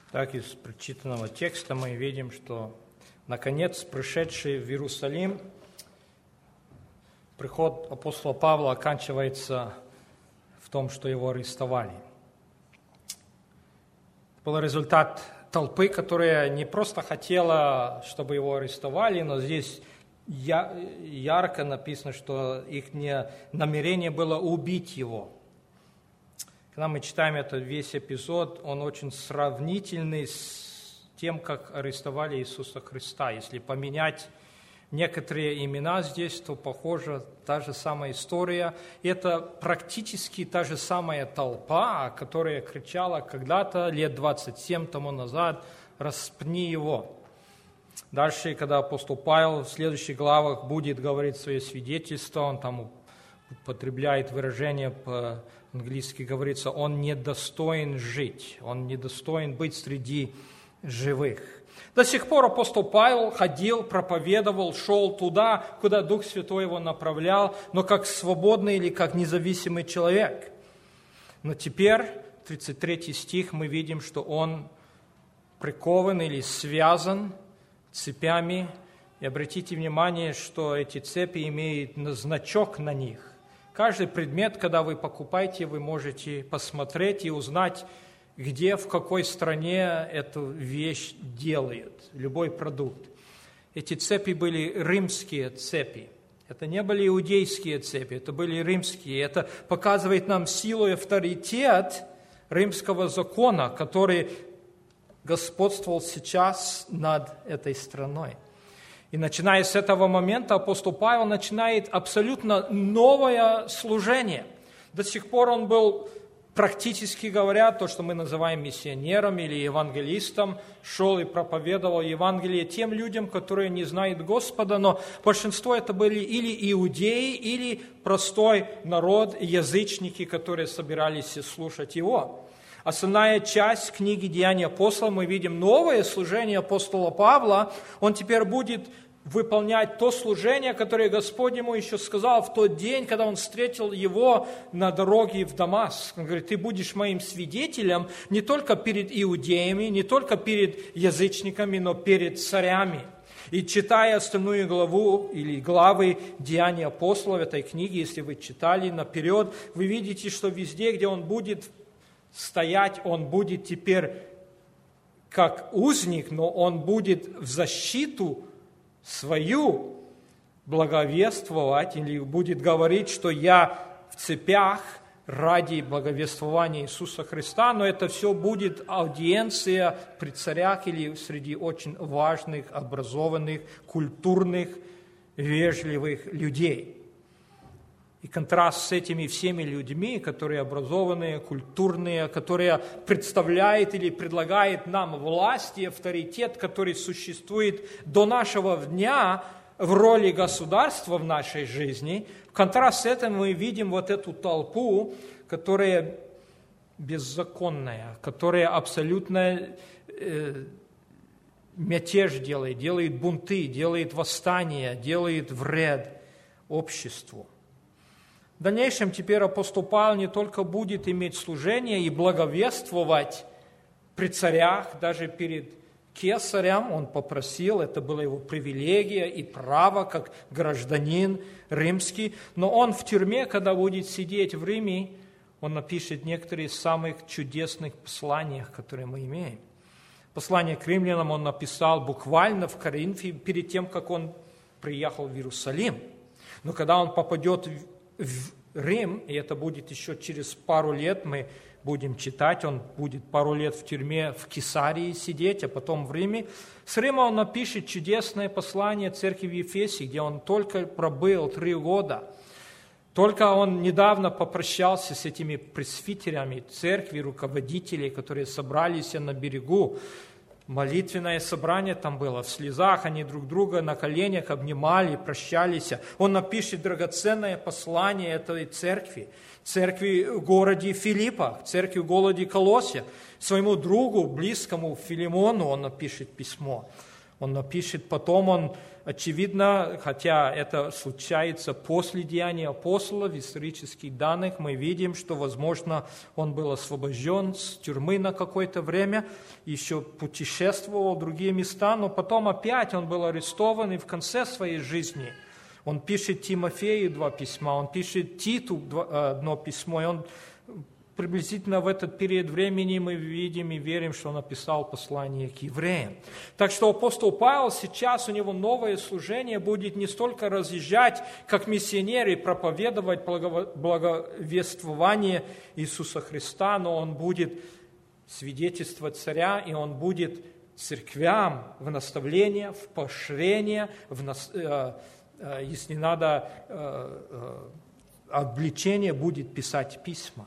Так, из прочитанного текста мы видим, что, наконец, пришедший в Иерусалим, приход апостола Павла оканчивается в том, что его арестовали. Это был результат толпы, которая не просто хотела, чтобы его арестовали, но здесь ярко написано, что их намерение было убить его. Когда мы читаем этот весь эпизод, он очень сравнительный с тем, как арестовали Иисуса Христа. Если поменять некоторые имена здесь, то, похоже, та же самая история. Это практически та же самая толпа, которая кричала когда-то, лет 27 тому назад, «Распни его». Дальше, когда апостол Павел в следующих главах будет говорить свое свидетельство, он там употребляет выражение по-английски, говорится, он недостоин жить, он недостоин быть среди живых. До сих пор апостол Павел ходил, проповедовал, шел туда, куда Дух Святой его направлял, но как свободный или как независимый человек. Но теперь, 33 стих, мы видим, что он прикован или связан цепями. И обратите внимание, что эти цепи имеют значок на них. Каждый предмет, когда вы покупаете, вы можете посмотреть и узнать, где, в какой стране эту вещь делают, любой продукт. Эти цепи были римские цепи. Это не были иудейские цепи, это были римские. Это показывает нам силу и авторитет римского закона, который господствовал сейчас над этой страной. И начиная с этого момента апостол Павел начинает абсолютно новое служение. До сих пор он был, практически говоря, то, что мы называем миссионером или евангелистом, шел и проповедовал Евангелие тем людям, которые не знают Господа, но большинство это были или иудеи, или простой народ, язычники, которые собирались слушать его. Основная часть книги «Деяния апостолов», мы видим новое служение апостола Павла. Он теперь будет выполнять то служение, которое Господь ему еще сказал в тот день, когда он встретил его на дороге в Дамаск. Он говорит, ты будешь моим свидетелем не только перед иудеями, не только перед язычниками, но перед царями. И читая остальную главу или главы «Деяния апостолов» этой книги, если вы читали наперед, вы видите, что везде, где он будет стоять, он будет теперь как узник, но он будет в защиту свою благовествовать или будет говорить, что я в цепях ради благовествования Иисуса Христа, но это все будет аудиенция при царях или среди очень важных, образованных, культурных, вежливых людей. И контраст с этими всеми людьми, которые образованные, культурные, которые представляют или предлагают нам власть и авторитет, который существует до нашего дня в роли государства в нашей жизни, в контраст с этим мы видим вот эту толпу, которая беззаконная, которая абсолютно мятеж делает бунты, делает восстания, делает вред обществу. В дальнейшем теперь апостол Павел не только будет иметь служение и благовествовать при царях, даже перед кесарем он попросил, это была его привилегия и право, как гражданин римский, но он в тюрьме, когда будет сидеть в Риме, он напишет некоторые из самых чудесных посланий, которые мы имеем. Послание к римлянам он написал буквально в Коринфе перед тем, как он приехал в Иерусалим. Но когда он попадет в Рим, и это будет еще через пару лет, мы будем читать, он будет пару лет в тюрьме в Кесарии сидеть, а потом в Риме. С Рима он напишет чудесное послание церкви в Ефесе, где он только пробыл 3 года. Только он недавно попрощался с этими пресвитерами церкви, руководителей, которые собрались на берегу. Молитвенное собрание там было, в слезах, они друг друга на коленях обнимали, прощались. Он напишет драгоценное послание этой церкви в городе Филиппа, церкви в городе Колоссе. Своему другу, близкому Филимону он напишет письмо. Он напишет, потом он, очевидно, хотя это случается после деяния апостолов, в исторических данных, мы видим, что, возможно, он был освобожден с тюрьмы на какое-то время, еще путешествовал в другие места, но потом опять он был арестован, и в конце своей жизни он пишет Тимофею 2 письма, он пишет Титу 1 письмо, и он приблизительно в этот период времени мы видим и верим, что он написал послание к евреям. Так что апостол Павел сейчас, у него новое служение будет не столько разъезжать, как миссионер, и проповедовать благовествование Иисуса Христа, но он будет свидетельствовать царя, и он будет церквям в наставление, в поощрение, если надо, обличение, будет писать письма.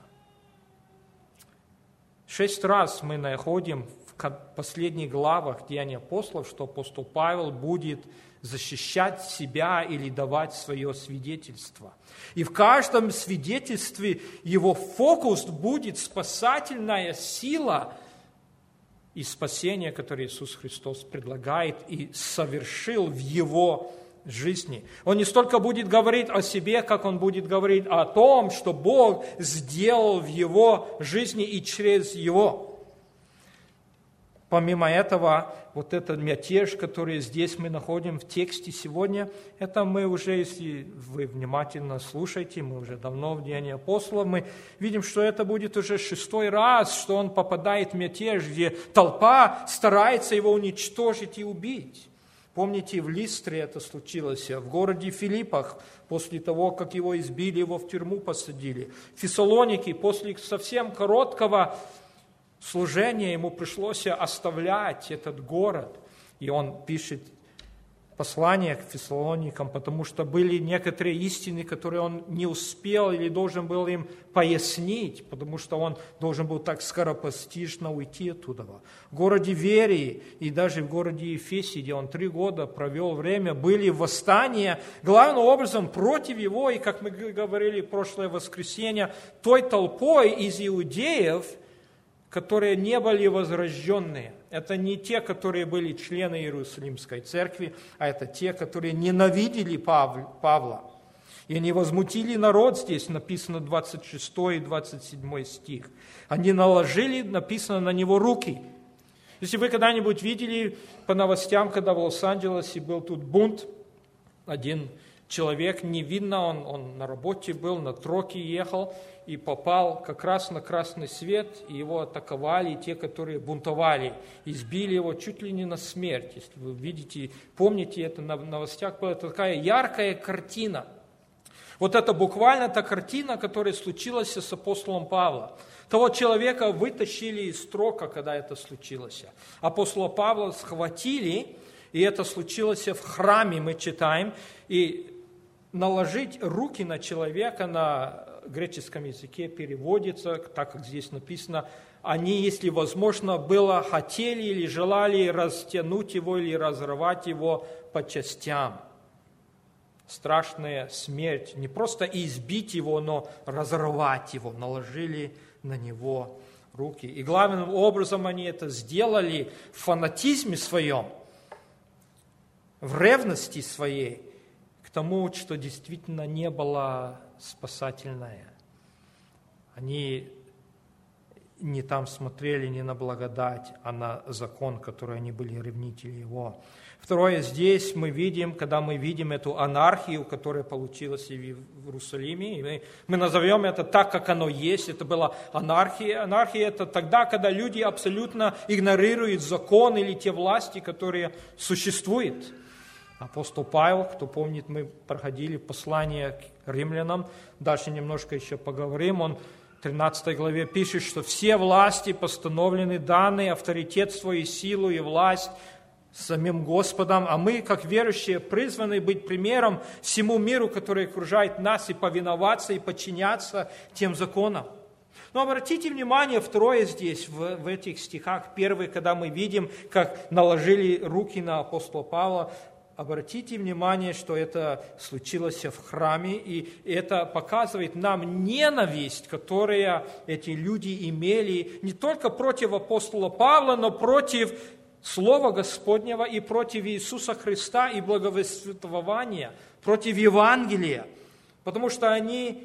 6 раз мы находим в последних главах Деяний апостолов, что апостол Павел будет защищать себя или давать свое свидетельство. И в каждом свидетельстве его фокус будет спасательная сила и спасение, которое Иисус Христос предлагает и совершил в его жизни. Он не столько будет говорить о себе, как он будет говорить о том, что Бог сделал в его жизни и через его. Помимо этого, вот этот мятеж, который здесь мы находим в тексте сегодня, это мы уже, если вы внимательно слушаете, мы уже давно в Деянии апостолов, мы видим, что это будет уже 6-й раз, что он попадает в мятеж, где толпа старается его уничтожить и убить. Помните, в Листре это случилось, в городе Филиппах, после того, как его избили, его в тюрьму посадили. В Фессалонике, после совсем короткого служения, ему пришлось оставлять этот город. И он пишет послание к Фессалоникам, потому что были некоторые истины, которые он не успел или должен был им пояснить, потому что он должен был так скоропостижно уйти оттуда. В городе Верии и даже в городе Ефесе, где он 3 года провел время, были восстания, главным образом против его, и, как мы говорили в прошлое воскресенье, той толпой из иудеев, которые не были возрожденные. Это не те, которые были члены Иерусалимской церкви, а это те, которые ненавидели Павла. И они возмутили народ, здесь написано 26 и 27 стих. Они наложили, написано, на него руки. Если вы когда-нибудь видели по новостям, когда в Лос-Анджелесе был тут бунт, один человек, не видно, он на работе был, на троке ехал, и попал как раз на красный свет, и его атаковали те, которые бунтовали, избили его чуть ли не на смерть. Если вы видите, помните это на новостях, была такая яркая картина. Вот это буквально та картина, которая случилась с апостолом Павлом. Того человека вытащили из трока, когда это случилось. Апостола Павла схватили, и это случилось в храме, мы читаем, и наложить руки на человека на греческом языке переводится, так как здесь написано, они, если возможно было, хотели или желали растянуть его или разорвать его по частям. Страшная смерть, не просто избить его, но разорвать его, наложили на него руки. И главным образом они это сделали в фанатизме своем, в ревности своей, к тому, что действительно не было спасательное. Они не там смотрели не на благодать, а на закон, который они были ревнители его. Второе, здесь мы видим, когда мы видим эту анархию, которая получилась в Иерусалиме, и мы назовем это так, как оно есть, это была анархия. Анархия – это тогда, когда люди абсолютно игнорируют закон или те власти, которые существуют. Апостол Павел, кто помнит, мы проходили послание к римлянам, дальше немножко еще поговорим, он в 13 главе пишет, что все власти постановлены, даны, авторитетство и силу и власть самим Господом, а мы, как верующие, призваны быть примером всему миру, который окружает нас, и повиноваться, и подчиняться тем законам. Но обратите внимание, второе здесь, в этих стихах, первый, когда мы видим, как наложили руки на апостола Павла, обратите внимание, что это случилось в храме, и это показывает нам ненависть, которую эти люди имели не только против апостола Павла, но против Слова Господнего и против Иисуса Христа и благовествования, против Евангелия, потому что они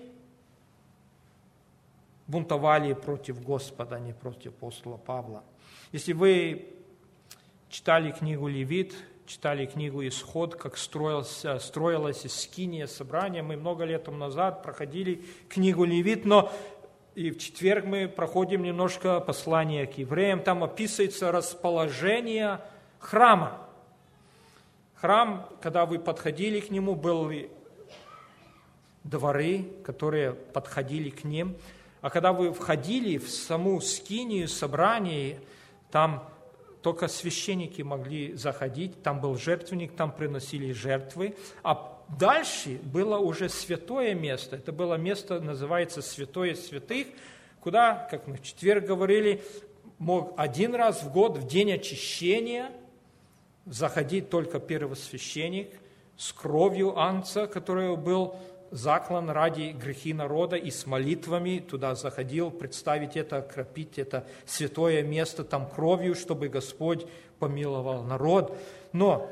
бунтовали против Господа, а не против апостола Павла. Если вы читали книгу Левит, читали книгу Исход, как строилось Скиния, собрание, мы много лет тому назад проходили книгу Левит, но и в четверг мы проходим немножко послание к евреям, там описывается расположение храма. Храм, когда вы подходили к нему, были дворы, которые подходили к ним, а когда вы входили в саму скинию, собрание, там только священники могли заходить, там был жертвенник, там приносили жертвы, а дальше было уже святое место. Это было место, называется Святое Святых, куда, как мы в четверг говорили, мог один раз в год, в день очищения, заходить только первосвященник с кровью ангца, который был заклан ради грехи народа, и с молитвами туда заходил, представить это, окропить это святое место там кровью, чтобы Господь помиловал народ. Но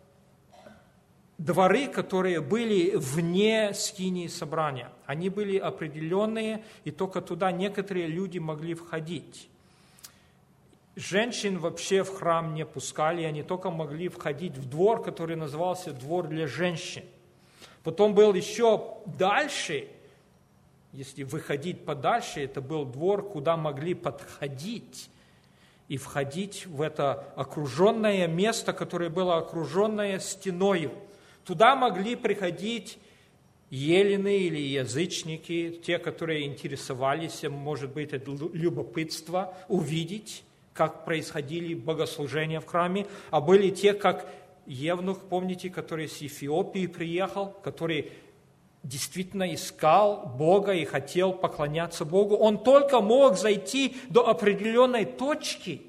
дворы, которые были вне скинии собрания, они были определенные, и только туда некоторые люди могли входить. Женщин вообще в храм не пускали, они только могли входить в двор, который назывался двор для женщин. Потом был еще дальше, если выходить подальше, это был двор, куда могли подходить и входить в это окруженное место, которое было окруженное стеною. Туда могли приходить елены или язычники, те, которые интересовались, может быть, это любопытство, увидеть, как происходили богослужения в храме, а были те, как Евнух, помните, который с Эфиопии приехал, который действительно искал Бога и хотел поклоняться Богу. Он только мог зайти до определенной точки,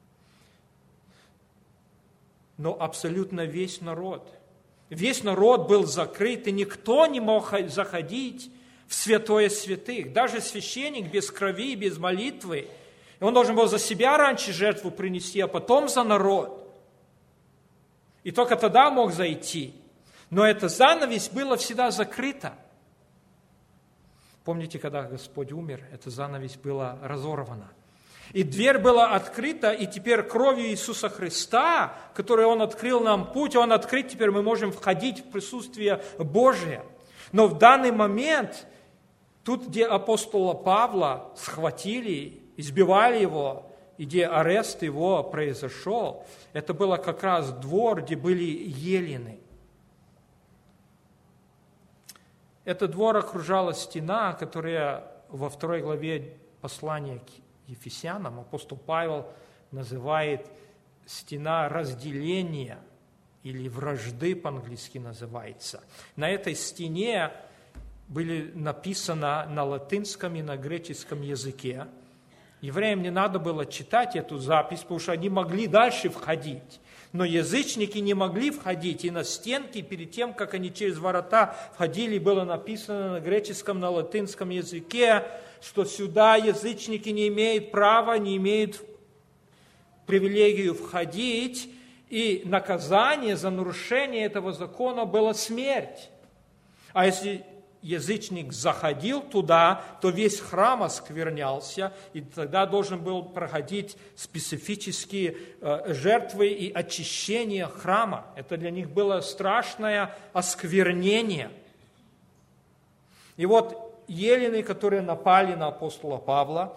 но абсолютно весь народ был закрыт, и никто не мог заходить в святое святых. Даже священник без крови, без молитвы. И он должен был за себя раньше жертву принести, а потом за народ. И только тогда мог зайти. Но эта занавесь была всегда закрыта. Помните, когда Господь умер, эта занавесь была разорвана. И дверь была открыта, и теперь кровью Иисуса Христа, которой Он открыл нам путь, Он открыт, теперь мы можем входить в присутствие Божие. Но в данный момент, тут, где апостола Павла схватили, избивали его, и где арест его произошел, это было как раз двор, где были елены. Этот двор окружала стена, которая во 2 главе послания к Ефесянам апостол Павел называет стена разделения или вражды по-английски называется. На этой стене были написано на латинском и на греческом языке. Евреям не надо было читать эту запись, потому что они могли дальше входить. Но язычники не могли входить, и на стенке, перед тем, как они через ворота входили, было написано на греческом, на латинском языке, что сюда язычники не имеют права, не имеют привилегию входить, и наказание за нарушение этого закона было смерть. А если язычник заходил туда, то весь храм осквернялся, и тогда должен был проходить специфические жертвы и очищение храма. Это для них было страшное осквернение. И вот елены, которые напали на апостола Павла,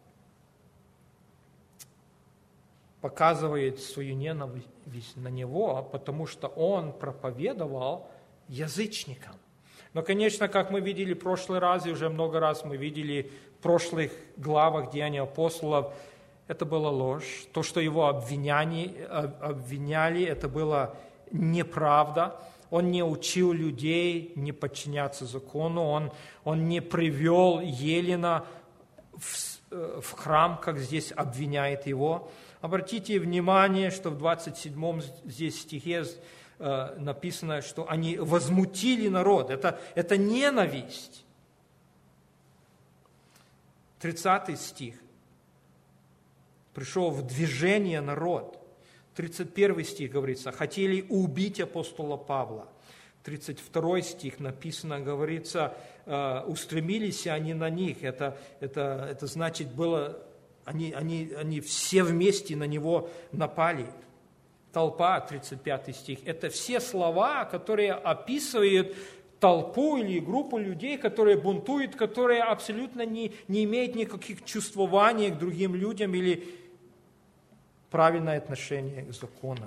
показывает свою ненависть на него, потому что он проповедовал язычникам. Но, конечно, как мы видели в прошлый раз, и уже много раз мы видели в прошлых главах Деяний апостолов, это была ложь. То, что его обвиняли, это была неправда. Он не учил людей не подчиняться закону, он не привел елена в храм, как здесь обвиняет его. Обратите внимание, что в 27 здесь стихе написано, что они возмутили народ. Это ненависть. 30 стих. Пришел в движение народ. 31 стих говорится, хотели убить апостола Павла. 32 стих написано, говорится, устремились они на них. Это значит, было, они все вместе на него напали. Толпа, 35 стих. Это все слова, которые описывают толпу или группу людей, которые бунтуют, которые абсолютно не имеют никаких чувствований к другим людям или правильное отношение к закону.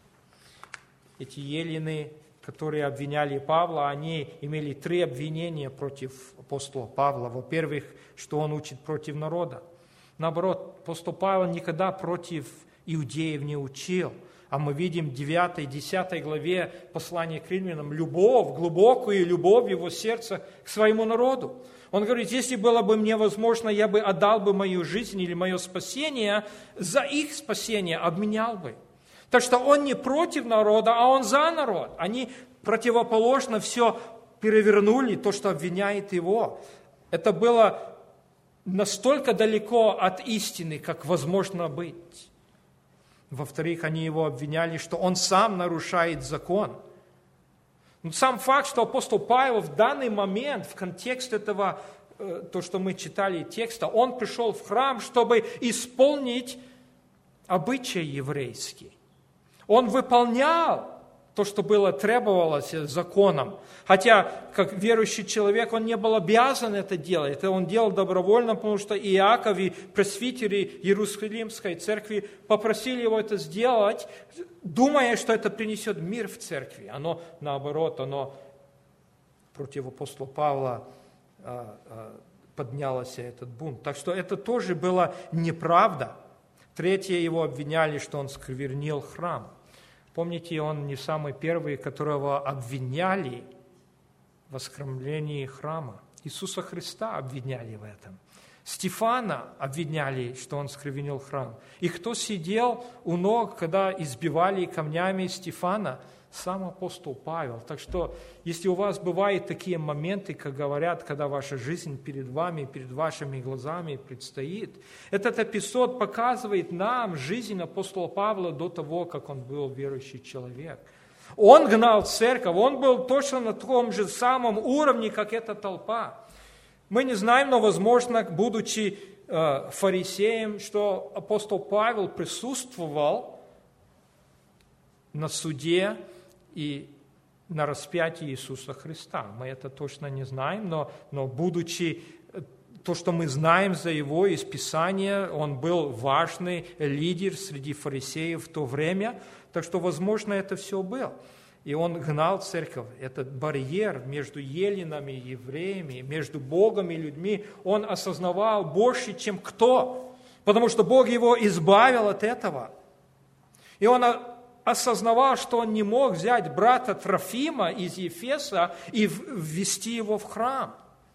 Эти елены, которые обвиняли Павла, они имели 3 обвинения против апостола Павла. Во-первых, что он учит против народа. Наоборот, апостол Павел никогда против иудеев не учил. А мы видим в 9-10 главе послания к римлянам любовь, глубокую любовь его сердца к своему народу. Он говорит, если было бы мне возможно, я бы отдал бы мою жизнь или мое спасение за их спасение, обменял бы. Так что он не против народа, а он за народ. Они противоположно все перевернули, то, что обвиняет его. Это было настолько далеко от истины, как возможно быть. Во-вторых, они его обвиняли, что он сам нарушает закон. Но сам факт, что апостол Павел в данный момент, в контексте этого, то, что мы читали текста, он пришел в храм, чтобы исполнить обычаи еврейские. Он выполнял то, что было требовалось законом. Хотя, как верующий человек, он не был обязан это делать. Это он делал добровольно, потому что Иаков и пресвитеры Иерусалимской церкви попросили его это сделать, думая, что это принесет мир в церкви. Оно, наоборот, оно против апостола Павла поднялся этот бунт. Так что это тоже была неправда. Третье, его обвиняли, что он сквернил храм. Помните, он не самый первый, которого обвиняли в осквернении храма. Иисуса Христа обвиняли в этом. Стефана обвиняли, что он сквернил храм. И кто сидел у ног, когда избивали камнями Стефана? Сам апостол Павел. Так что, если у вас бывают такие моменты, как говорят, когда ваша жизнь перед вами, перед вашими глазами предстоит, этот эпизод показывает нам жизнь апостола Павла до того, как он был верующий человек. Он гнал церковь, он был точно на том же самом уровне, как эта толпа. Мы не знаем, но, возможно, будучи фарисеем, что апостол Павел присутствовал на суде и на распятии Иисуса Христа. Мы это точно не знаем, но будучи то, что мы знаем за его из Писания, он был важный лидер среди фарисеев в то время, так что, возможно, это все было. И он гнал церковь. Этот барьер между еленами и евреями, между Богом и людьми, он осознавал больше, чем кто, потому что Бог его избавил от этого. И он осознавал, что он не мог взять брата Трофима из Ефеса и ввести его в храм.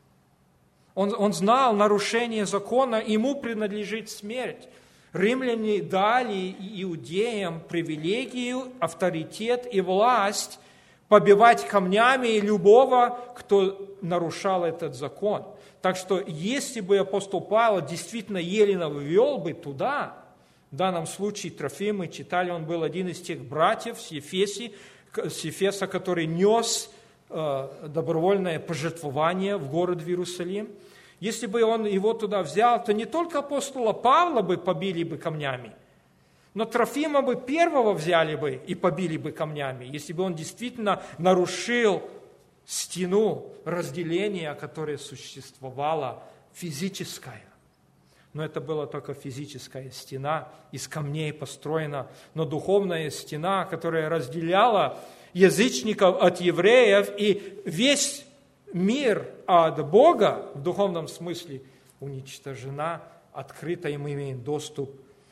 Он знал нарушение закона, ему принадлежит смерть. Римляне дали иудеям привилегию, авторитет и власть побивать камнями любого, кто нарушал этот закон. Так что, если бы апостол Павел действительно еленов ввел бы туда, в данном случае Трофим, мы читали, он был один из тех братьев с Ефеса, который нес добровольное пожертвование в город в Иерусалим. Если бы он его туда взял, то не только апостола Павла бы побили бы камнями, но Трофима бы первого взяли бы и побили бы камнями, если бы он действительно нарушил стену разделения, которая существовала физическая. Но это была только физическая стена, из камней построена, но духовная стена, которая разделяла язычников от евреев, и весь мир от Бога в духовном смысле уничтожена, открыта, и мы имеем доступ.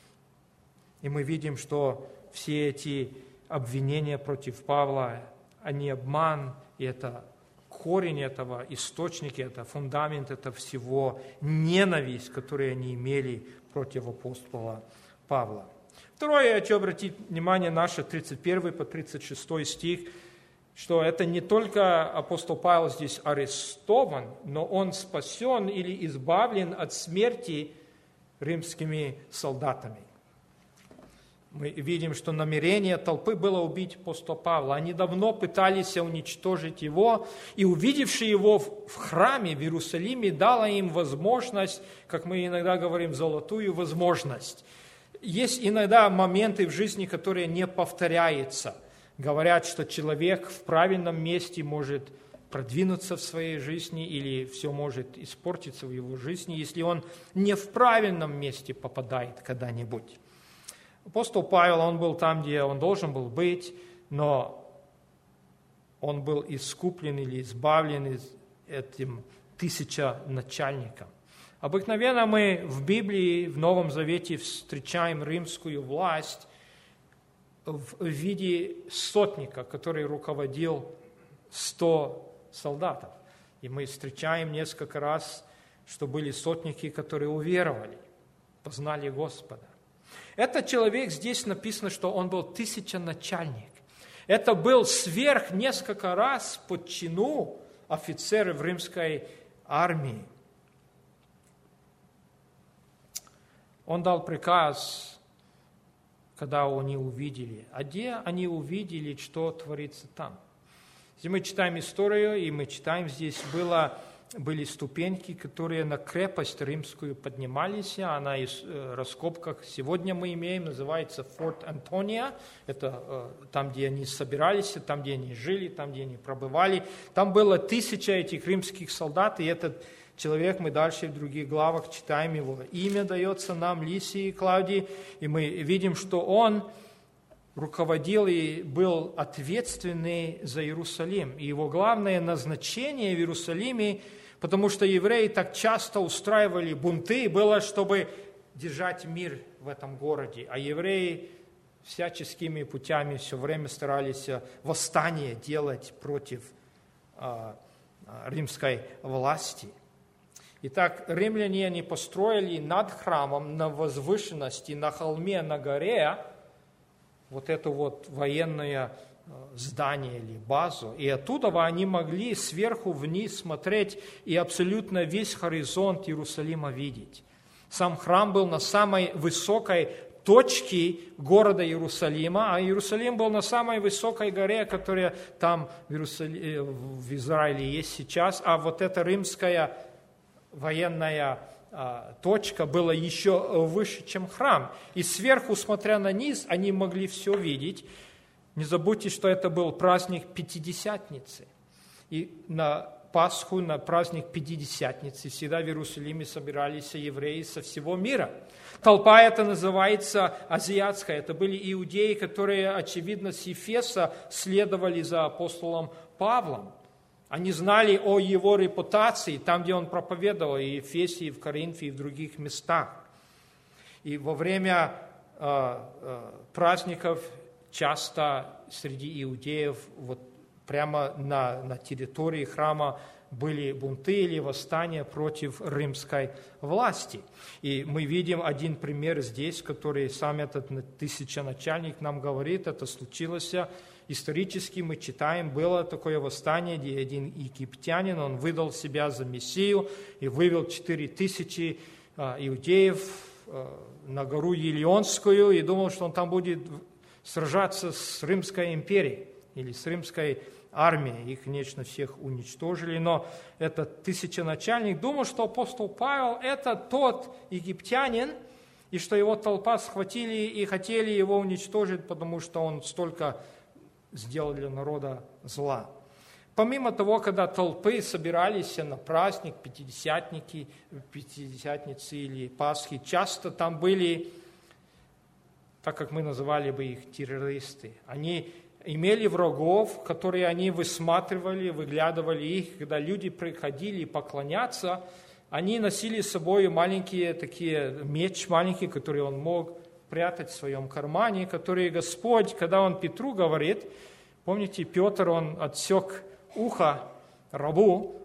И мы видим, что все эти обвинения против Павла, они обман, и это корень этого, источник, это фундамент этого всего, ненависть, которую они имели против апостола Павла. Второе, я хочу обратить внимание наше, 31 по 36 стих, что это не только апостол Павел здесь арестован, но он спасен или избавлен от смерти римскими солдатами. Мы видим, что намерение толпы было убить апостола Павла. Они давно пытались уничтожить его, и увидевший его в храме в Иерусалиме, дало им возможность, как мы иногда говорим, золотую возможность. Есть иногда моменты в жизни, которые не повторяются. Говорят, что человек в правильном месте может продвинуться в своей жизни, или все может испортиться в его жизни, если он не в правильном месте попадает когда-нибудь. Апостол Павел, он был там, где он должен был быть, но он был искуплен или избавлен этим тысяченачальником. Обыкновенно мы в Библии, в Новом Завете встречаем римскую власть в виде сотника, который руководил 100 солдатов. И мы встречаем несколько раз, что были сотники, которые уверовали, познали Господа. Этот человек, здесь написано, что он был тысяченачальник. Это был сверх несколько раз по чину офицеры в римской армии. Он дал приказ, когда они увидели. А где они увидели, что творится там? Если мы читаем историю, и мы читаем, здесь были ступеньки, которые на крепость римскую поднимались. Она из раскопках сегодня мы имеем, называется Форт Антония. Это там, где они собирались, там, где они жили, там, где они пробывали. Там было 1000 этих римских солдат, и этот человек, мы дальше в других главах читаем его имя, дается нам, Лисий Клавдий, и мы видим, что он руководил и был ответственный за Иерусалим. И его главное назначение в Иерусалиме, потому что евреи так часто устраивали бунты, было, чтобы держать мир в этом городе. А евреи всяческими путями все время старались восстание делать против римской власти. Итак, римляне они построили над храмом на возвышенности, на холме, на горе, вот это вот военное здание или базу. И оттуда они могли сверху вниз смотреть и абсолютно весь горизонт Иерусалима видеть. Сам храм был на самой высокой точке города Иерусалима, а Иерусалим был на самой высокой горе, которая там в Израиле есть сейчас, а вот эта римская военная точка была еще выше, чем храм. И сверху, смотря на низ, они могли все видеть. Не забудьте, что это был праздник Пятидесятницы. И на Пасху, на праздник Пятидесятницы всегда в Иерусалиме собирались евреи со всего мира. Толпа эта называется азиатская. Это были иудеи, которые, очевидно, с Ефеса следовали за апостолом Павлом. Они знали о его репутации, там, где он проповедовал, и в Ефесе, и в Коринфе, и в других местах. И во время праздников часто среди иудеев вот прямо на территории храма были бунты или восстания против римской власти. И мы видим один пример здесь, который сам этот тысяченачальник нам говорит, это случилось. Исторически мы читаем, было такое восстание, где один египтянин, он выдал себя за Мессию и вывел 4000 иудеев на гору Елеонскую и думал, что он там будет сражаться с Римской империей или с римской армией. Их, конечно, всех уничтожили, но этот тысяченачальник думал, что апостол Павел – это тот египтянин, и что его толпа схватили и хотели его уничтожить, потому что он столько сделал для народа зла. Помимо того, когда толпы собирались на праздник Пятидесятницы или Пасхи, часто там были, так как мы называли бы их, террористы. Они имели врагов, которые они высматривали, выглядывали их. Когда люди приходили поклоняться, они носили с собой маленькие такие меч маленький, который он мог прятать в своем кармане, который Господь, когда он Петру говорит, помните, Петр, он отсек ухо рабу,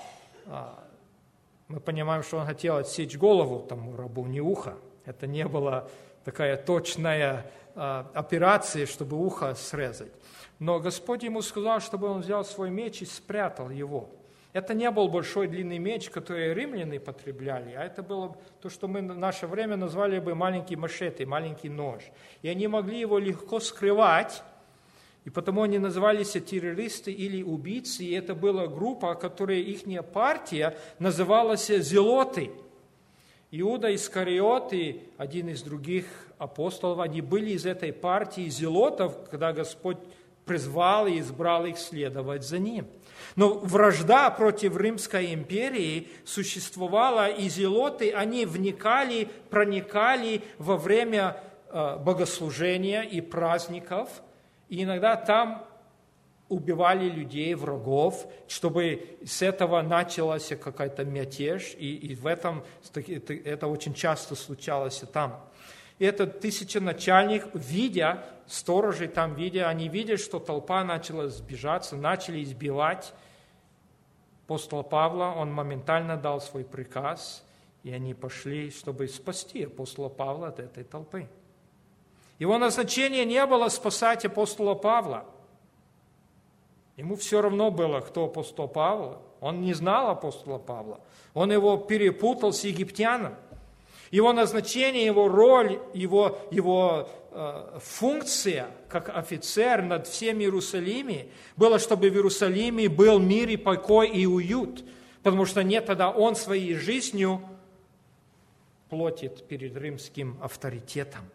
мы понимаем, что он хотел отсечь голову тому рабу, не ухо. Это не была такая точная операция, чтобы ухо срезать. Но Господь ему сказал, чтобы он взял свой меч и спрятал его. Это не был большой длинный меч, который римляне потребляли, а это было то, что мы в наше время назвали бы маленький мачете, маленький нож. И они могли его легко скрывать, и потому они назывались террористы или убийцы, и это была группа, которая, их партия называлась зелоты. Иуда Искариот и один из других апостолов, они были из этой партии зелотов, когда Господь призвал и избрал их следовать за Ним. Но вражда против Римской империи существовала, и зелоты, они вникали, проникали во время богослужения и праздников, и иногда там убивали людей, врагов, чтобы с этого началась какая-то мятеж, и в этом это очень часто случалось там. И этот тысяченачальник, видя, сторожи там видя, они видят, что толпа начала сбежаться, начали избивать апостола Павла, он моментально дал свой приказ, и они пошли, чтобы спасти апостола Павла от этой толпы. Его назначение не было спасать апостола Павла. Ему все равно было, кто апостол Павел. Он не знал апостола Павла. Он его перепутал с египтяном. Его назначение, его роль, его функция как офицер над всем Иерусалимом было, чтобы в Иерусалиме был мир и покой и уют, потому что нет, тогда он своей жизнью платит перед римским авторитетом.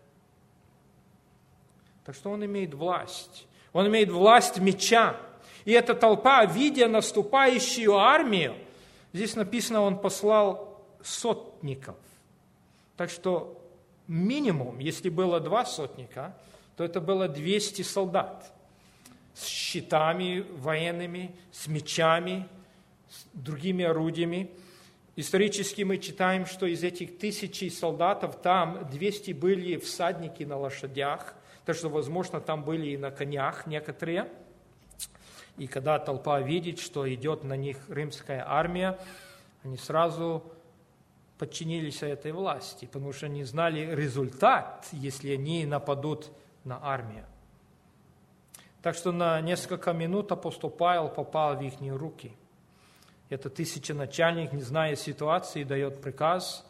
Так что он имеет власть. Он имеет власть меча. И эта толпа, видя наступающую армию, здесь написано, он послал сотников. Так что минимум, если было 2 сотника, то это было 200 солдат с щитами военными, с мечами, с другими орудиями. Исторически мы читаем, что из этих 1000 солдатов там 200 были всадники на лошадях, так что, возможно, там были и на конях некоторые. И когда толпа видит, что идет на них римская армия, они сразу подчинились этой власти, потому что они знали результат, если они нападут на армию. Так что на несколько минут апостол Павел попал в их руки. Этот тысяченачальник, не зная ситуации, дает приказ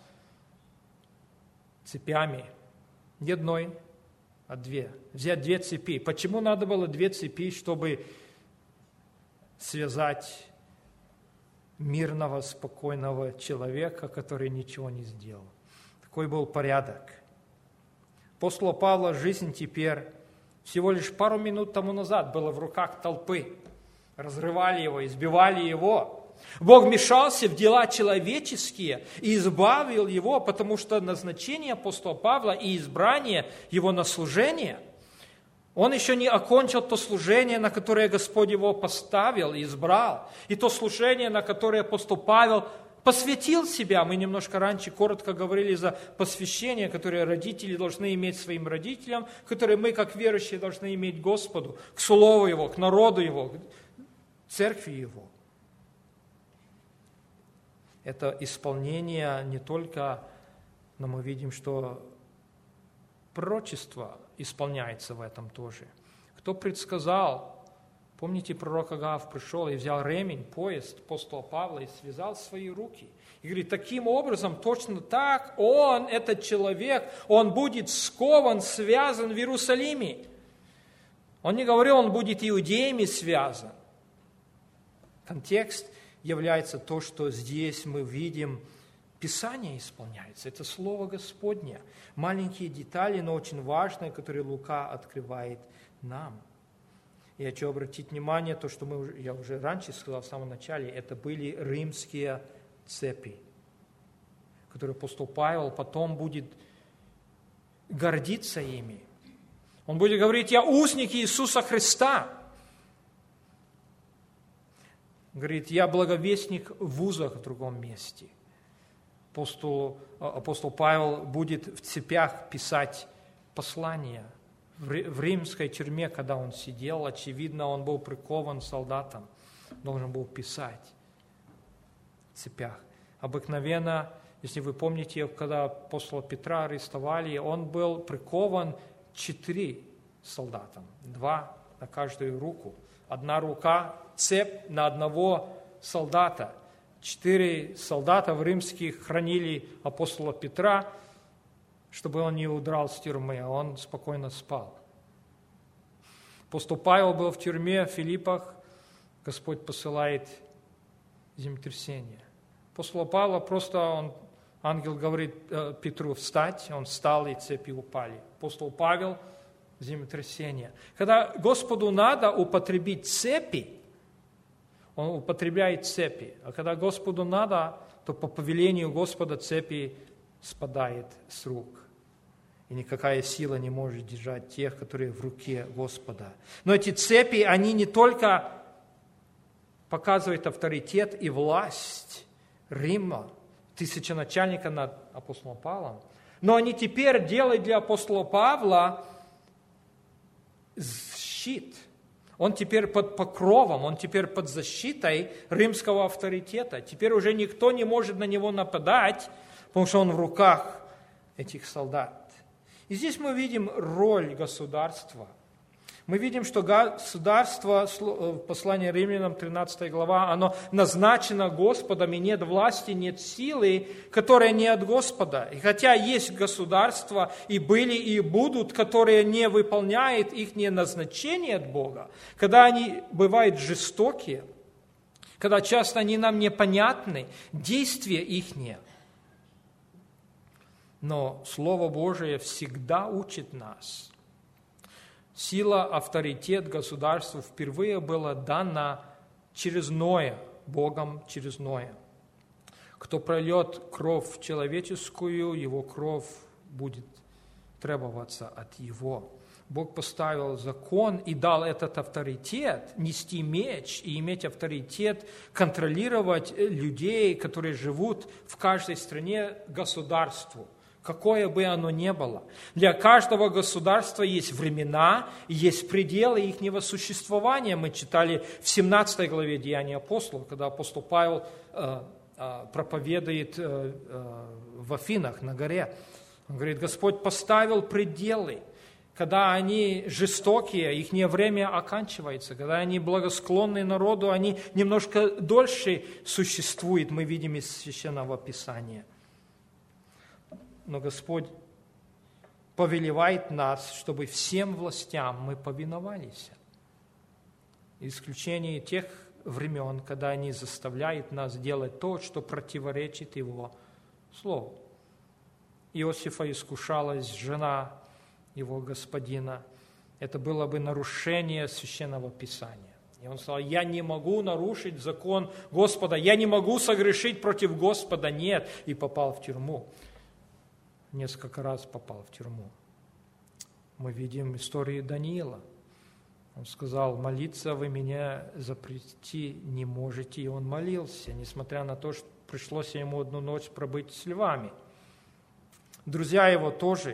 цепями, не одной, а 2. Взять 2 цепи. Почему надо было 2 цепи, чтобы связать мирного, спокойного человека, который ничего не сделал? Такой был порядок. Апостола Павла жизнь теперь всего лишь пару минут тому назад была в руках толпы. Разрывали его, избивали его. Бог вмешался в дела человеческие и избавил его, потому что назначение апостола Павла и избрание его на служение, он еще не окончил то служение, на которое Господь его поставил и избрал, и то служение, на которое апостол Павел посвятил себя. Мы немножко раньше коротко говорили за посвящение, которое родители должны иметь своим родителям, которое мы, как верующие, должны иметь Господу, к Слову Его, к народу Его, к церкви Его. Это исполнение не только, но мы видим, что пророчество исполняется в этом тоже. Кто предсказал? Помните, пророк Агав пришел и взял ремень, пояс апостола Павла и связал свои руки. И говорит, таким образом, точно так, он, этот человек, он будет скован, связан в Иерусалиме. Он не говорил, он будет иудеями связан. Контекст является то, что здесь мы видим, Писание исполняется. Это Слово Господне. Маленькие детали, но очень важные, которые Лука открывает нам. Я хочу обратить внимание, то, что я уже раньше сказал в самом начале, это были римские цепи, которые апостол Павел потом будет гордиться ими. Он будет говорить, я узник Иисуса Христа. Говорит, я благовестник в узах в другом месте. Апостол Павел будет в цепях писать послания. В римской тюрьме, когда он сидел, очевидно, он был прикован солдатом, должен был писать в цепях. Обыкновенно, если вы помните, когда апостола Петра арестовали, он был прикован 4 солдатам, 2 на каждую руку. Одна рука, цепь на одного солдата. 4 солдата в римских хранили апостола Петра, чтобы он не удрал с тюрьмы, а он спокойно спал. Апостол Павел был в тюрьме в Филиппах, Господь посылает землетрясение. Апостол Павла ангел говорит Петру встать, он встал, и цепи упали. Апостол Павел – землетрясение. Когда Господу надо употребить цепи, Он употребляет цепи. А когда Господу надо, то по повелению Господа цепи спадает с рук. И никакая сила не может держать тех, которые в руке Господа. Но эти цепи, они не только показывают авторитет и власть Рима, тысяченачальника над апостолом Павлом, но они теперь делают для апостола Павла щит. Он теперь под покровом, он теперь под защитой римского авторитета. Теперь уже никто не может на него нападать, потому что он в руках этих солдат. И здесь мы видим роль государства. Мы видим, что государство, послание Римлянам, 13 глава, оно назначено Господом, и нет власти, нет силы, которая не от Господа. И хотя есть государства, и были, и будут, которые не выполняют их назначение от Бога, когда они бывают жестокие, когда часто они нам непонятны, действия их нет. Но Слово Божие всегда учит нас. Сила, авторитет государству впервые была дана через Ноя, Богом через Ноя. Кто прольет кровь человеческую, его кровь будет требоваться от его. Бог поставил закон и дал этот авторитет, нести меч и иметь авторитет, контролировать людей, которые живут в каждой стране, государству. Какое бы оно ни было. Для каждого государства есть времена, есть пределы ихнего существования. Мы читали в 17 главе Деяний апостолов, когда апостол Павел проповедует в Афинах на горе. Он говорит, Господь поставил пределы. Когда они жестокие, их время оканчивается. Когда они благосклонны народу, они немножко дольше существуют, мы видим из Священного Писания. Но Господь повелевает нас, чтобы всем властям мы повиновались. Исключение тех времен, когда они заставляют нас делать то, что противоречит Его Слову. Иосифа искушалась жена его господина. Это было бы нарушение Священного Писания. И он сказал, я не могу нарушить закон Господа, я не могу согрешить против Господа, нет, и попал в тюрьму. Несколько раз попал в тюрьму. Мы видим историю Даниила. Он сказал, молиться вы меня запретить не можете. И он молился, несмотря на то, что пришлось ему одну ночь пробыть с львами. Друзья его тоже.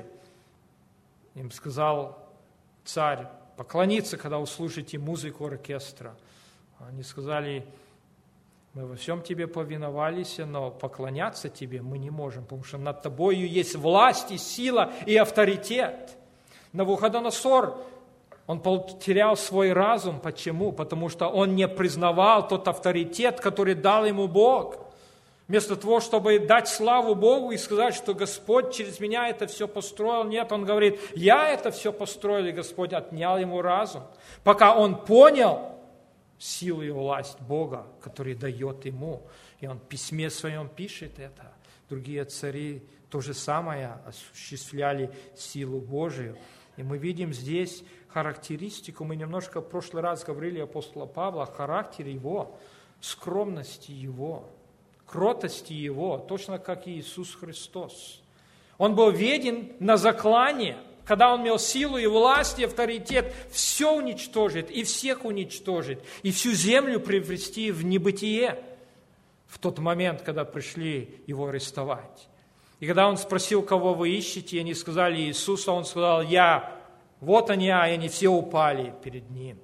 Им сказал царь, поклониться, когда услышите музыку оркестра. Они сказали, мы во всем тебе повиновались, но поклоняться тебе мы не можем, потому что над тобою есть власть и сила и авторитет. Навуходоносор, он потерял свой разум. Почему? Потому что он не признавал тот авторитет, который дал ему Бог. Вместо того, чтобы дать славу Богу и сказать, что Господь через меня это все построил, нет, он говорит, я это все построил, и Господь отнял ему разум. Пока он понял силу и власть Бога, который дает ему. И он в письме своем пишет это. Другие цари то же самое осуществляли силу Божию. И мы видим здесь характеристику. Мы немножко в прошлый раз говорили апостола Павла о характере его, скромности его, кротости его, точно как и Иисус Христос. Он был веден на заклание. Когда он имел силу и власть, и авторитет, все уничтожит, и всех уничтожит, и всю землю привести в небытие в тот момент, когда пришли его арестовать. И когда он спросил, кого вы ищете, и они сказали Иисуса, он сказал, я, вот они, и они все упали перед ним.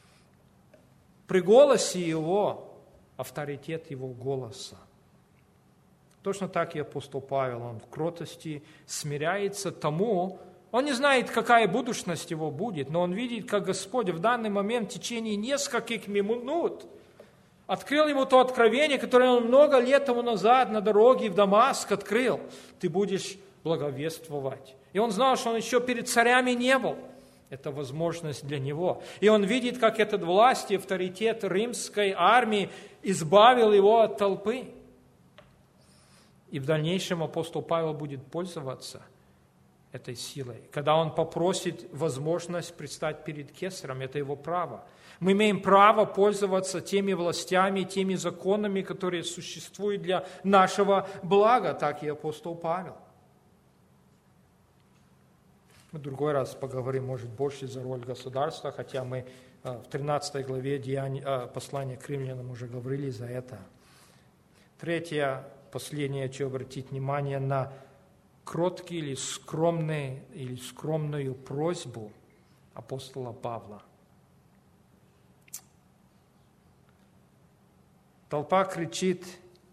При голосе его, авторитет его голоса. Точно так и апостол Павел, он в кротости смиряется тому. Он не знает, какая будущность его будет, но он видит, как Господь в данный момент в течение нескольких минут Открыл ему то откровение, которое он много лет тому назад на дороге в Дамаск открыл. Ты будешь благовествовать. И он знал, что он еще перед царями не был. Это возможность для него. И он видит, как этот власть и авторитет римской армии избавил его от толпы. И в дальнейшем апостол Павел будет пользоваться этой силой. Когда он попросит возможность предстать перед Кесарем, это его право. Мы имеем право пользоваться теми властями, теми законами, которые существуют для нашего блага, так и апостол Павел. В другой раз поговорим, может, больше за роль государства, хотя мы в 13 главе послания к римлянам уже говорили за это. Третье, последнее, хочу обратить внимание на кроткий или скромную просьбу апостола Павла. Толпа кричит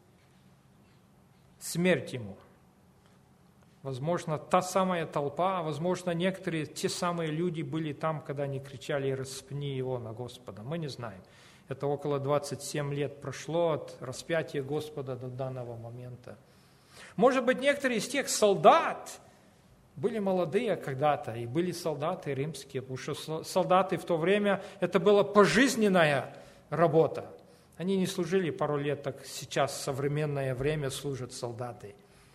«Смерть ему!». Возможно, та самая толпа, возможно, некоторые, те самые люди были там, когда они кричали «Распни его на Господа». Мы не знаем. Это около 27 лет прошло от распятия Господа до данного момента. Может быть, некоторые из тех солдат были молодые когда-то, и были солдаты римские, потому что солдаты в то время, это была пожизненная работа. Они не служили пару лет, так сейчас в современное время служат солдаты.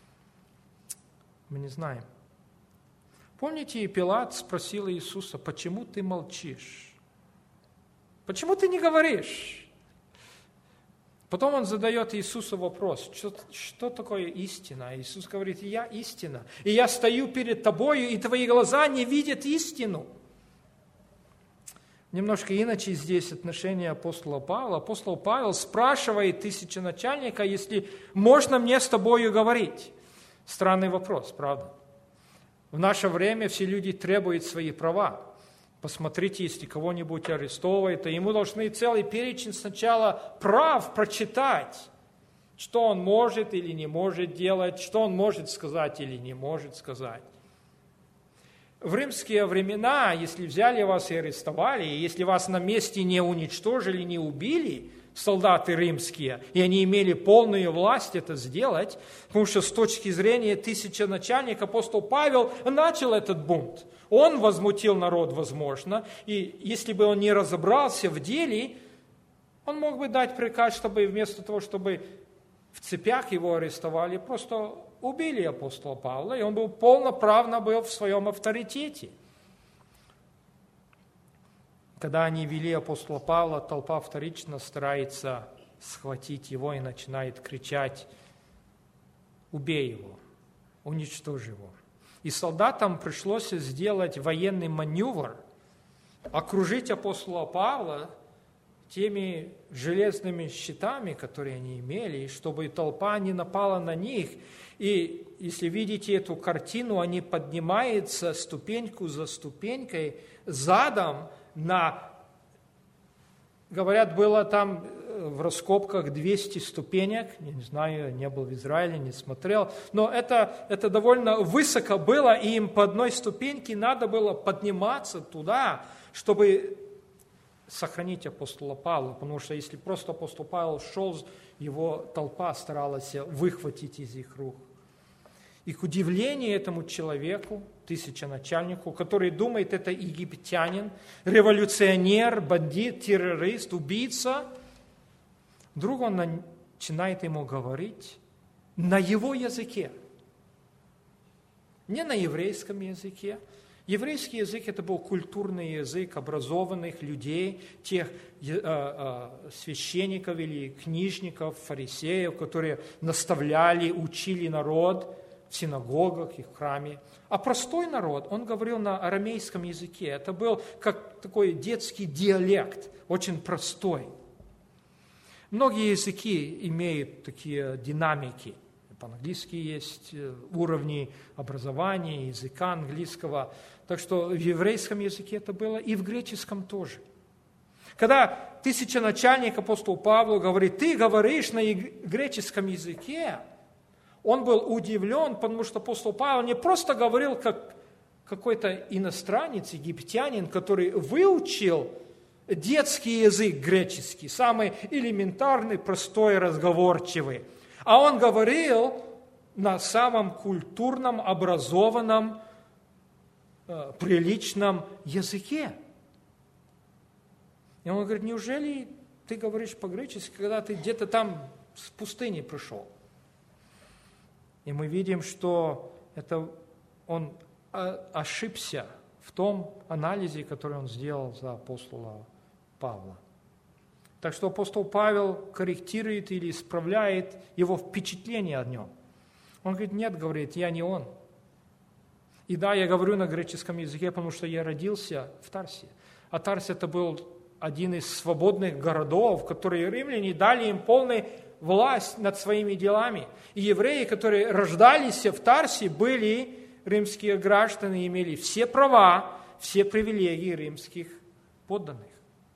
Мы не знаем. Помните, Пилат спросил Иисуса: почему ты молчишь? Почему ты не говоришь? Потом он задает Иисусу вопрос: что такое истина? Иисус говорит: я истина, и я стою перед тобою, и твои глаза не видят истину. Немножко иначе здесь отношение апостола Павла. Апостол Павел спрашивает тысяченачальника, если можно мне с тобою говорить. Странный вопрос, правда? В наше время все люди требуют свои права. Посмотрите, если кого-нибудь арестовывают, то ему должны целый перечень сначала прав прочитать, что он может или не может делать, что он может сказать или не может сказать. В римские времена, если взяли вас и арестовали, и если вас на месте не уничтожили, не убили, солдаты римские, и они имели полную власть это сделать, потому что с точки зрения тысяченачальника апостол Павел начал этот бунт. Он возмутил народ, возможно, и если бы он не разобрался в деле, он мог бы дать приказ, чтобы вместо того, чтобы в цепях его арестовали, просто убили апостола Павла, и он был полноправно был в своем авторитете. Когда они вели апостола Павла, толпа вторично старается схватить его и начинает кричать: «Убей его, уничтожь его». И солдатам пришлось сделать военный маневр, окружить апостола Павла теми железными щитами, которые они имели, чтобы толпа не напала на них. И если видите эту картину, они поднимаются ступеньку за ступенькой задом на, говорят, было там в раскопках 200 ступенек, я не знаю, не был в Израиле, не смотрел, но это довольно высоко было, и им по одной ступеньке надо было подниматься туда, чтобы сохранить апостола Павла, потому что если просто апостол Павел шел, его толпа старалась выхватить из их рук. И к удивлению этому человеку, тысяченачальнику, который думает, это египтянин, революционер, бандит, террорист, убийца, вдруг он начинает ему говорить на его языке, не на еврейском языке. Еврейский язык – это был культурный язык образованных людей, тех священников или книжников, фарисеев, которые наставляли, учили народ в синагогах и в храме. А простой народ, он говорил на арамейском языке. Это был как такой детский диалект, очень простой. Многие языки имеют такие динамики. По-английски есть уровни образования, языка английского. Так что в еврейском языке это было, и в греческом тоже. Когда тысяченачальник апостол Павел говорит: ты говоришь на греческом языке, он был удивлен, потому что апостол Павел не просто говорил как какой-то иностранец, египтянин, который выучил детский язык греческий, самый элементарный, простой, разговорчивый. А он говорил на самом культурном, образованном, приличном языке. И он говорит, неужели ты говоришь по-гречески, когда ты где-то там с пустыни пришел? И мы видим, что это он ошибся в том анализе, который он сделал за апостола Павла. Так что апостол Павел корректирует или исправляет его впечатление о нем. Он говорит, нет, говорит, я не он. И да, я говорю на греческом языке, потому что я родился в Тарсе. А Тарс это был один из свободных городов, которые римляне дали им полную власть над своими делами. И евреи, которые рождались в Тарсе, были римские граждане, имели все права, все привилегии римских подданных.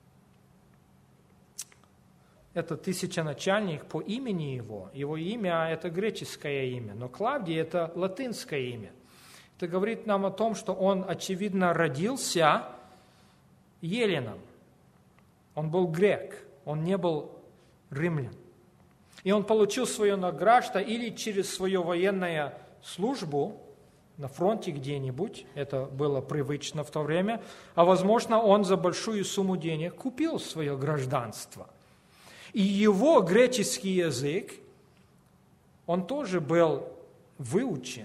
Это тысяченачальник по имени его имя – это греческое имя, но Клавдий – это латинское имя. Это говорит нам о том, что он, очевидно, родился еленом. Он был грек, он не был римлян. И он получил свое награждение или через свою военную службу на фронте где-нибудь, это было привычно в то время, а возможно, он за большую сумму денег купил свое гражданство. И его греческий язык, он тоже был выучен,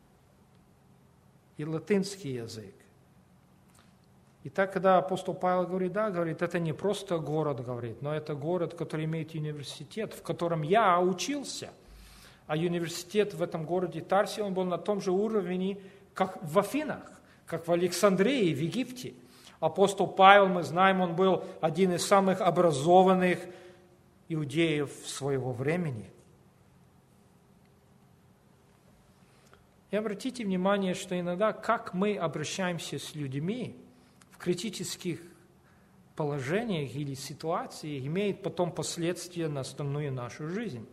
и латинский язык. И так, когда апостол Павел говорит, да, говорит, это не просто город, говорит, но это город, который имеет университет, в котором я учился. А университет в этом городе Тарсе, он был на том же уровне, как в Афинах, как в Александрии, в Египте. Апостол Павел, мы знаем, он был один из самых образованных иудеев своего времени. И обратите внимание, что иногда, как мы обращаемся с людьми в критических положениях или ситуациях, имеет потом последствия на остальную нашу жизнь.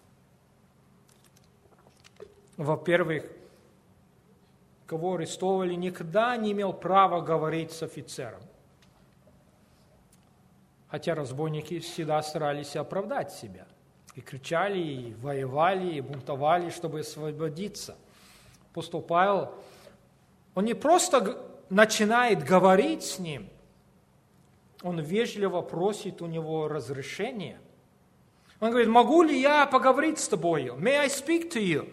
Во-первых, кого арестовали, никогда не имел права говорить с офицером. Хотя разбойники всегда старались оправдать себя. И кричали, и воевали, и бунтовали, чтобы освободиться. Апостол Павел, он не просто начинает говорить с ним, он вежливо просит у него разрешения. Он говорит, могу ли я поговорить с тобой? May I speak to you?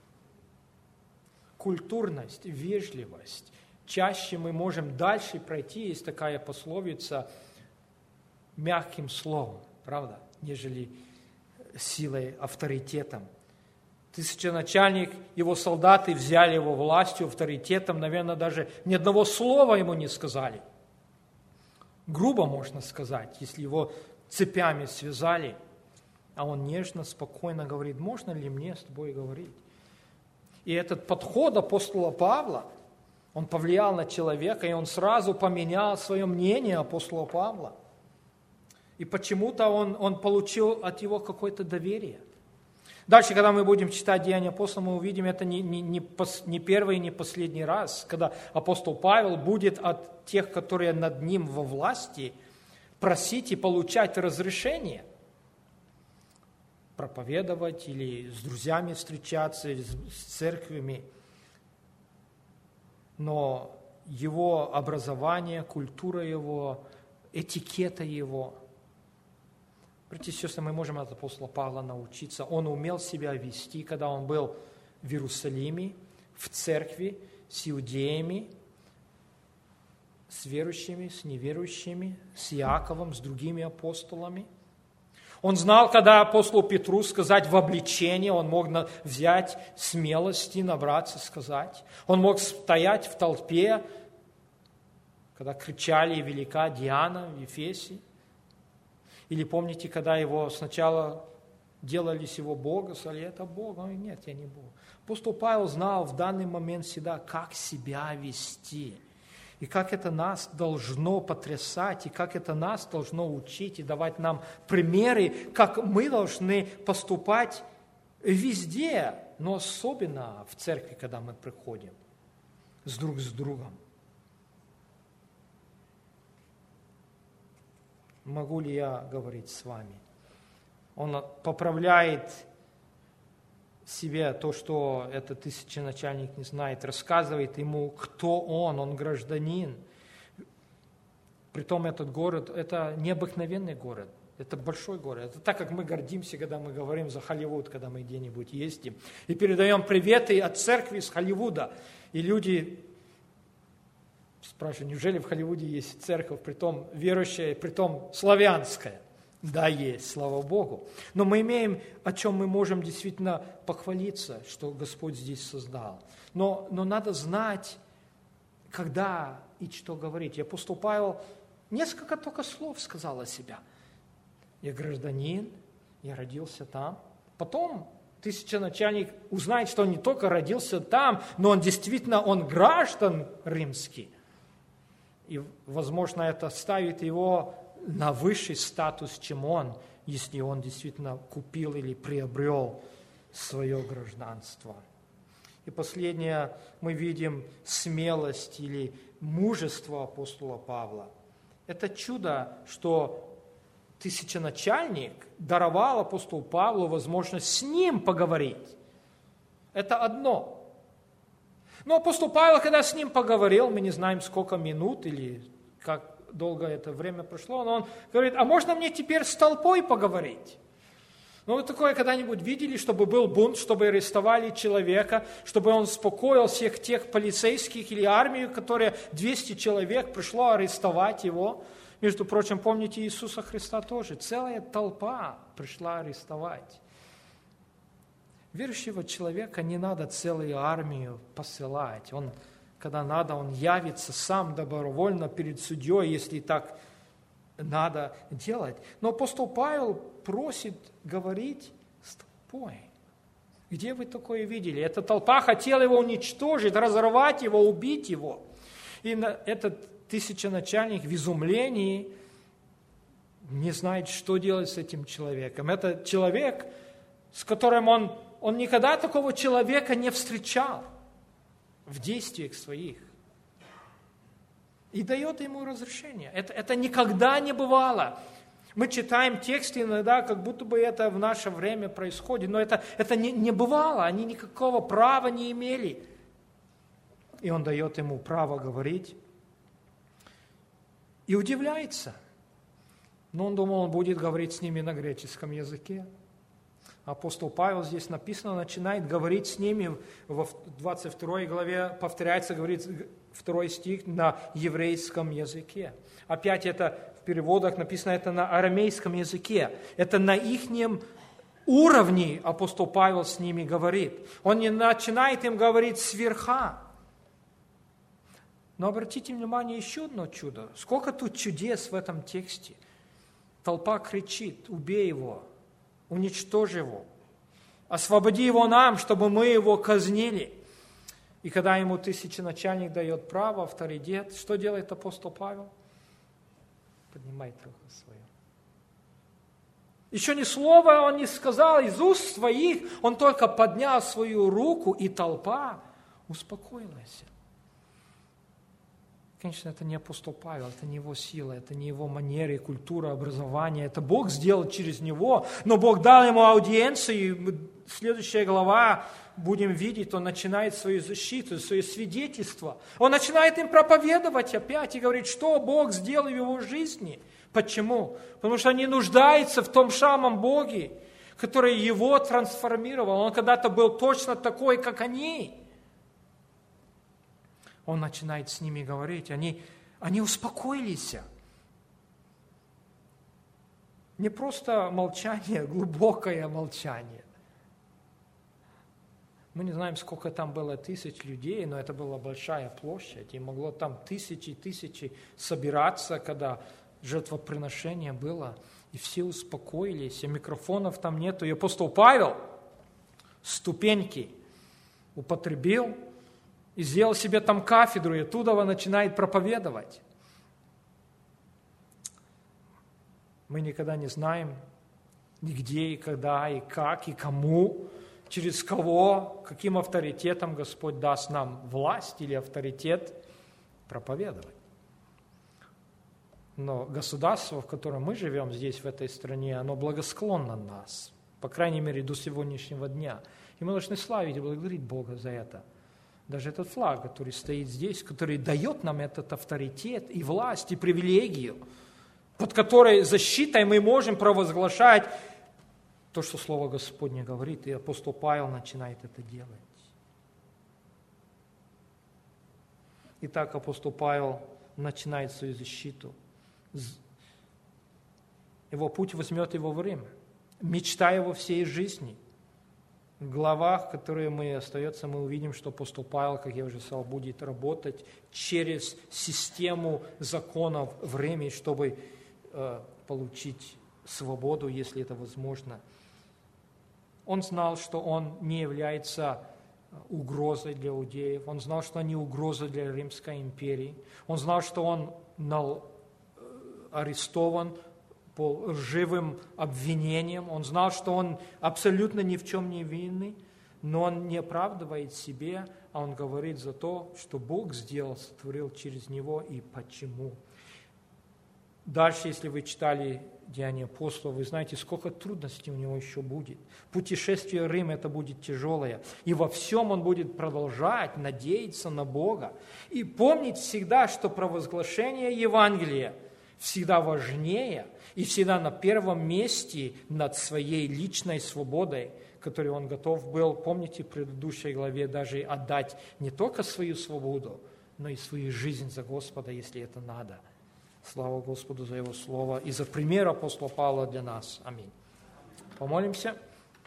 Культурность, вежливость. Чаще мы можем дальше пройти, есть такая пословица, мягким словом, правда, нежели силой, авторитетом. Тысяченачальник, его солдаты взяли его властью, авторитетом, наверное, даже ни одного слова ему не сказали. Грубо можно сказать, если его цепями связали, а он нежно, спокойно говорит, можно ли мне с тобой говорить? И этот подход апостола Павла, он повлиял на человека, и он сразу поменял свое мнение апостола Павла. И почему-то он получил от его какое-то доверие. Дальше, когда мы будем читать Деяния апостола, мы увидим, это не первый и не последний раз, когда апостол Павел будет от тех, которые над ним во власти, просить и получать разрешение проповедовать или с друзьями встречаться, или с церквями. Но его образование, культура его, этикета его, братья и сестры, мы можем от апостола Павла научиться. Он умел себя вести, когда он был в Иерусалиме, в церкви, с иудеями, с верующими, с неверующими, с Иаковом, с другими апостолами. Он знал, когда апостолу Петру сказать в обличении, он мог взять смелости, набраться, сказать. Он мог стоять в толпе, когда кричали «Велика Диана» в Ефесе. Или помните, когда его сначала делали с его Бога, сказали, это Бог? Он говорит, нет, я не Бог. Апостол Павел знал в данный момент всегда, как себя вести. И как это нас должно потрясать, и как это нас должно учить, и давать нам примеры, как мы должны поступать везде, но особенно в церкви, когда мы приходим с другом. могу ли я говорить с вами? Он поправляет себе то, что этот тысяченачальник не знает, рассказывает ему, кто он гражданин. Притом этот город, это необыкновенный город, это большой город. Это так, как мы гордимся, когда мы говорим за Холливуд, когда мы где-нибудь ездим, и передаем приветы от церкви из Холливуда. И люди спрашивают, неужели в Холливуде есть церковь, притом верующая, притом славянская? Да, есть, слава Богу. Но мы имеем, о чем мы можем действительно похвалиться, что Господь здесь создал. Но надо знать, когда и что говорить. И апостол Павел несколько только слов сказал о себя. Я гражданин, я родился там. Потом тысяченачальник узнает, что он не только родился там, но он действительно, он граждан римский. И, возможно, это ставит его на высший статус, чем он, если он действительно купил или приобрел свое гражданство. И последнее, мы видим смелость или мужество апостола Павла. Это чудо, что тысяченачальник даровал апостолу Павлу возможность с ним поговорить. Это одно. Но апостол Павел, когда с ним поговорил, мы не знаем, сколько минут или как долго это время прошло, но он говорит, а можно мне теперь с толпой поговорить? Ну, вы такое когда-нибудь видели, чтобы был бунт, чтобы арестовали человека, чтобы он успокоил всех тех полицейских или армию, которые 200 человек пришло арестовать его? Между прочим, помните Иисуса Христа тоже. Целая толпа пришла арестовать. Верующего человека не надо целую армию посылать. Он, когда надо, он явится сам добровольно перед судьей, если так надо делать. Но апостол Павел просит говорить с толпой. Где вы такое видели? Эта толпа хотела его уничтожить, разорвать его, убить его. И этот тысяченачальник в изумлении не знает, что делать с этим человеком. Это человек, с которым он никогда такого человека не встречал в действиях своих. И дает ему разрешение. Это никогда не бывало. Мы читаем тексты иногда, как будто бы это в наше время происходит, но это не бывало, они никакого права не имели. И он дает ему право говорить. И удивляется. Но он думал, он будет говорить с ними на греческом языке. Апостол Павел, здесь написано, начинает говорить с ними, в 22 главе повторяется, говорит 2 стих на еврейском языке. Опять это в переводах написано, это на арамейском языке. Это на ихнем уровне апостол Павел с ними говорит. Он не начинает им говорить сверха. Но обратите внимание, еще одно чудо. Сколько тут чудес в этом тексте. Толпа кричит, убей его, уничтожь его, освободи его нам, чтобы мы его казнили. И когда ему тысяченачальник дает право, авторитет, что делает апостол Павел? Поднимает руку свою. Еще ни слова он не сказал из уст своих, он только поднял свою руку, и толпа успокоилась. Конечно, это не апостол Павел, это не его сила, это не его манеры, культура, образование. Это Бог сделал через него, но Бог дал ему аудиенцию, и следующая глава, будем видеть, он начинает свою защиту, свое свидетельство. Он начинает им проповедовать опять и говорит, что Бог сделал в его жизни. Почему? Потому что они нуждаются в том самом Боге, который его трансформировал. Он когда-то был точно такой, как они. Он начинает с ними говорить, они успокоились. Не просто молчание, глубокое молчание. Мы не знаем, сколько там было тысяч людей, но это была большая площадь, и могло там тысячи и тысячи собираться, когда жертвоприношение было, и все успокоились, и микрофонов там нету. И апостол Павел ступеньки употребил, и сделал себе там кафедру, и оттуда он начинает проповедовать. Мы никогда не знаем, где, и когда, и как, и кому, через кого, каким авторитетом Господь даст нам власть или авторитет проповедовать. Но государство, в котором мы живем здесь, в этой стране, оно благосклонно нас, по крайней мере, до сегодняшнего дня. И мы должны славить и благодарить Бога за это. Даже этот флаг, который стоит здесь, который дает нам этот авторитет и власть, и привилегию, под которой защитой мы можем провозглашать то, что Слово Господне говорит, и апостол Павел начинает это делать. Итак, апостол Павел начинает свою защиту. Его путь возьмет его время. Мечта его всей жизни. В главах, которые остаются, мы увидим, что апостол Павел, как я уже сказал, будет работать через систему законов времени, чтобы получить свободу, если это возможно. Он знал, что он не является угрозой для иудеев. Он знал, что он не угроза для Римской империи. Он знал, что он арестован по лживым обвинениям. Он знал, что он абсолютно ни в чем не винный, но он не оправдывает себе, а он говорит за то, что Бог сделал, сотворил через него и почему. Дальше, если вы читали Деяния апостолов, вы знаете, сколько трудностей у него еще будет. Путешествие в Рим это будет тяжелое. И во всем он будет продолжать надеяться на Бога. И помнить всегда, что провозглашение Евангелия всегда важнее и всегда на первом месте над своей личной свободой, которой он готов был, помните, в предыдущей главе, даже отдать не только свою свободу, но и свою жизнь за Господа, если это надо. Слава Господу за Его Слово и за пример апостола Павла для нас. Аминь. Помолимся.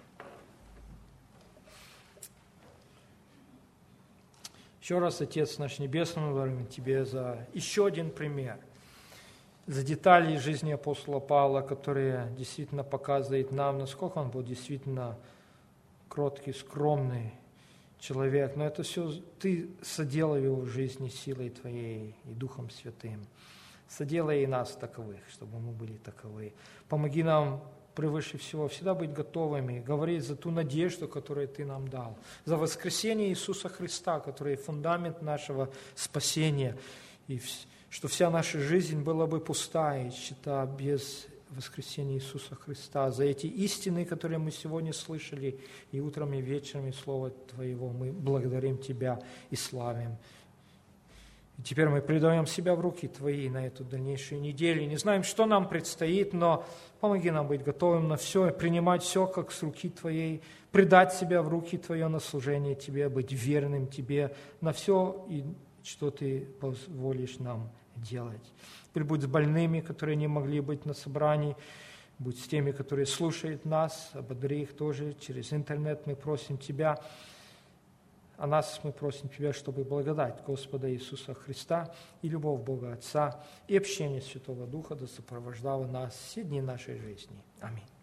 Еще раз, Отец наш Небесный, мы благодарим Тебе за еще один пример, за детали жизни апостола Павла, которые действительно показывают нам, насколько он был действительно кроткий, скромный человек. Но это все Ты соделал его в жизни силой Твоей и Духом Святым. Соделай и нас таковых, чтобы мы были таковы. Помоги нам превыше всего всегда быть готовыми, говорить за ту надежду, которую Ты нам дал, за воскресение Иисуса Христа, который фундамент нашего спасения, и что вся наша жизнь была бы пустая, счета без воскресения Иисуса Христа. За эти истины, которые мы сегодня слышали, и утром, и вечером, и Слово Твоего, мы благодарим Тебя и славим. И теперь мы предаем себя в руки Твои на эту дальнейшую неделю. Не знаем, что нам предстоит, но помоги нам быть готовым на все, и принимать все, как с руки Твоей, предать себя в руки Твое на служение Тебе, быть верным Тебе на все, и что Ты позволишь нам делать. Теперь будь с больными, которые не могли быть на собрании, будь с теми, которые слушают нас, ободри их тоже через интернет. Мы просим Тебя. А нас мы просим Тебя, чтобы благодать Господа Иисуса Христа и любовь Бога Отца и общение Святого Духа да сопровождало нас все дни нашей жизни. Аминь.